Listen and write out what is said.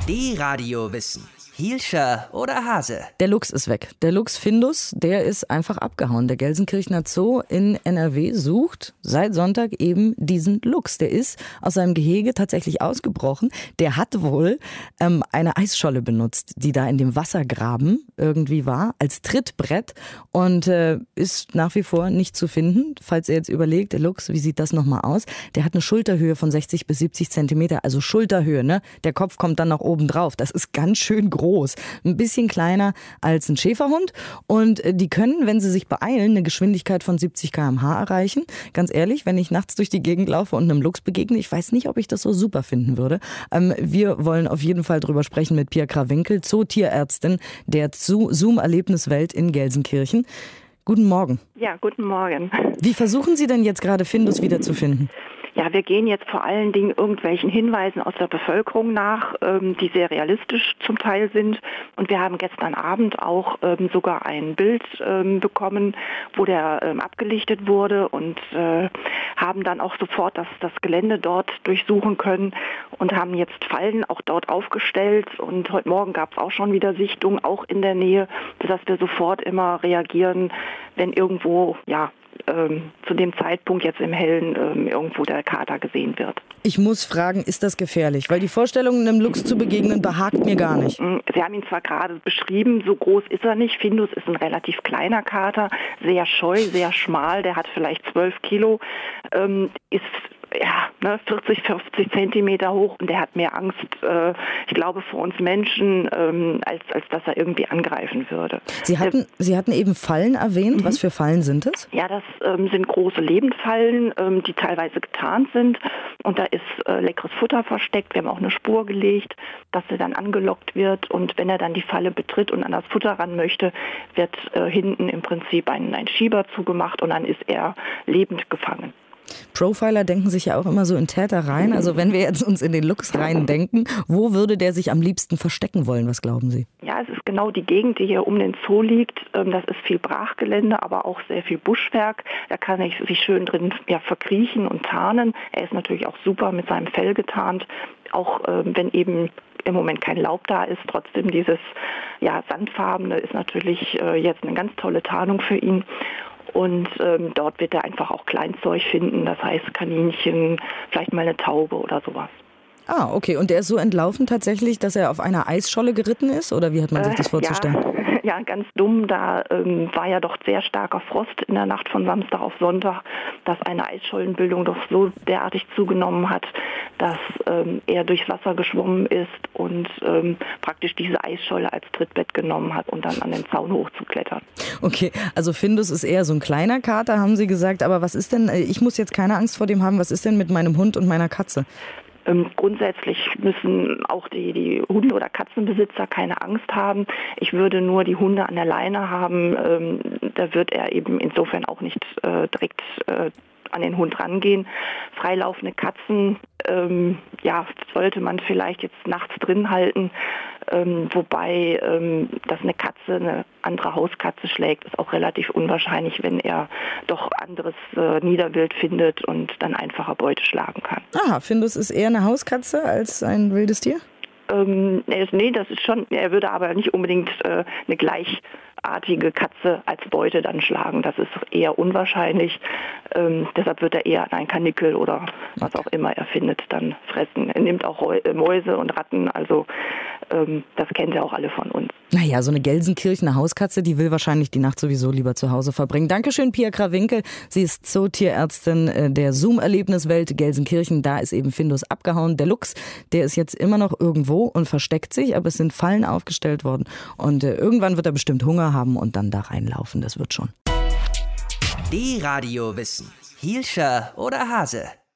D-Radio Wissen. Hielscher oder Hase? Der Luchs ist weg. Der Luchs Findus, der ist einfach abgehauen. Der Gelsenkirchener Zoo in NRW sucht seit Sonntag eben diesen Luchs. Der ist aus seinem Gehege tatsächlich ausgebrochen. Der hat wohl eine Eisscholle benutzt, die da in dem Wassergraben irgendwie war, als Trittbrett und ist nach wie vor nicht zu finden. Falls ihr jetzt überlegt, der Luchs, wie sieht das nochmal aus? Der hat eine Schulterhöhe von 60 bis 70 Zentimeter, also Schulterhöhe, ne? Der Kopf kommt dann nach oben drauf. Das ist ganz schön groß. Ein bisschen kleiner als ein Schäferhund und die können, wenn sie sich beeilen, eine Geschwindigkeit von 70 km/h erreichen. Ganz ehrlich, wenn ich nachts durch die Gegend laufe und einem Luchs begegne, ich weiß nicht, ob ich das so super finden würde. Wir wollen auf jeden Fall drüber sprechen mit Pia Krawinkel, Zootierärztin der Zoom-Erlebniswelt in Gelsenkirchen. Guten Morgen. Ja, guten Morgen. Wie versuchen Sie denn jetzt gerade Findus wiederzufinden? Ja, wir gehen jetzt vor allen Dingen irgendwelchen Hinweisen aus der Bevölkerung nach, die sehr realistisch zum Teil sind. Und wir haben gestern Abend auch sogar ein Bild bekommen, wo der abgelichtet wurde und haben dann auch sofort das Gelände dort durchsuchen können und haben jetzt Fallen auch dort aufgestellt. Und heute Morgen gab es auch schon wieder Sichtungen, auch in der Nähe, sodass wir sofort immer reagieren, wenn irgendwo, zu dem Zeitpunkt jetzt im Hellen irgendwo der Kater gesehen wird. Ich muss fragen, ist das gefährlich? Weil die Vorstellung, einem Luchs zu begegnen, behagt mir gar nicht. Sie haben ihn zwar gerade beschrieben, so groß ist er nicht. Findus ist ein relativ kleiner Kater, sehr scheu, sehr schmal, der hat vielleicht 12 Kilo, ist 40, 50 Zentimeter hoch und der hat mehr Angst, ich glaube, vor uns Menschen, als dass er irgendwie angreifen würde. Sie hatten eben Fallen erwähnt. Was für Fallen sind es? Ja, das sind große Lebendfallen, die teilweise getarnt sind und da ist leckeres Futter versteckt. Wir haben auch eine Spur gelegt, dass er dann angelockt wird und wenn er dann die Falle betritt und an das Futter ran möchte, wird hinten im Prinzip ein Schieber zugemacht und dann ist er lebend gefangen. Profiler denken sich ja auch immer so in Täter rein. Also wenn wir jetzt uns in den Luchs rein denken, wo würde der sich am liebsten verstecken wollen? Was glauben Sie? Ja, es ist genau die Gegend, die hier um den Zoo liegt. Das ist viel Brachgelände, aber auch sehr viel Buschwerk. Da kann er sich schön drin verkriechen und tarnen. Er ist natürlich auch super mit seinem Fell getarnt. Auch wenn eben im Moment kein Laub da ist, trotzdem dieses sandfarbene ist natürlich jetzt eine ganz tolle Tarnung für ihn. Und dort wird er einfach auch Kleinzeug finden, das heißt Kaninchen, vielleicht mal eine Taube oder sowas. Ah, okay. Und der ist so entlaufen tatsächlich, dass er auf einer Eisscholle geritten ist? Oder wie hat man sich das vorzustellen? Ja, ganz dumm. Da war ja doch sehr starker Frost in der Nacht von Samstag auf Sonntag, dass eine Eisschollenbildung doch so derartig zugenommen hat, dass er durchs Wasser geschwommen ist und praktisch diese Eisscholle als Trittbett genommen hat und dann an den Zaun hochzuklettern. Okay, also Findus ist eher so ein kleiner Kater, haben Sie gesagt. Aber was ist denn, ich muss jetzt keine Angst vor dem haben, was ist denn mit meinem Hund und meiner Katze? Grundsätzlich müssen auch die Hunde- oder Katzenbesitzer keine Angst haben. Ich würde nur die Hunde an der Leine haben. Da wird er eben insofern auch nicht direkt an den Hund rangehen. Freilaufende Katzen sollte man vielleicht jetzt nachts drin halten. Wobei, dass eine Katze eine andere Hauskatze schlägt, ist auch relativ unwahrscheinlich, wenn er doch anderes Niederwild findet und dann einfacher Beute schlagen kann. Aha, Findus ist eher eine Hauskatze als ein wildes Tier? Nee, das ist schon, er würde aber nicht unbedingt eine gleichartige Katze als Beute dann schlagen. Das ist eher unwahrscheinlich. Deshalb wird er eher an ein Karnickel oder was auch immer er findet, dann fressen. Er nimmt auch Mäuse und Ratten, also das kennt ja auch alle von uns. Naja, so eine Gelsenkirchener Hauskatze, die will wahrscheinlich die Nacht sowieso lieber zu Hause verbringen. Dankeschön, Pia Krawinkel. Sie ist Zootierärztin der Zoom-Erlebniswelt Gelsenkirchen. Da ist eben Findus abgehauen. Der Luchs, der ist jetzt immer noch irgendwo und versteckt sich, aber es sind Fallen aufgestellt worden. Und irgendwann wird er bestimmt Hunger haben und dann da reinlaufen. Das wird schon. D-Radio Wissen. Hielscher oder Hase?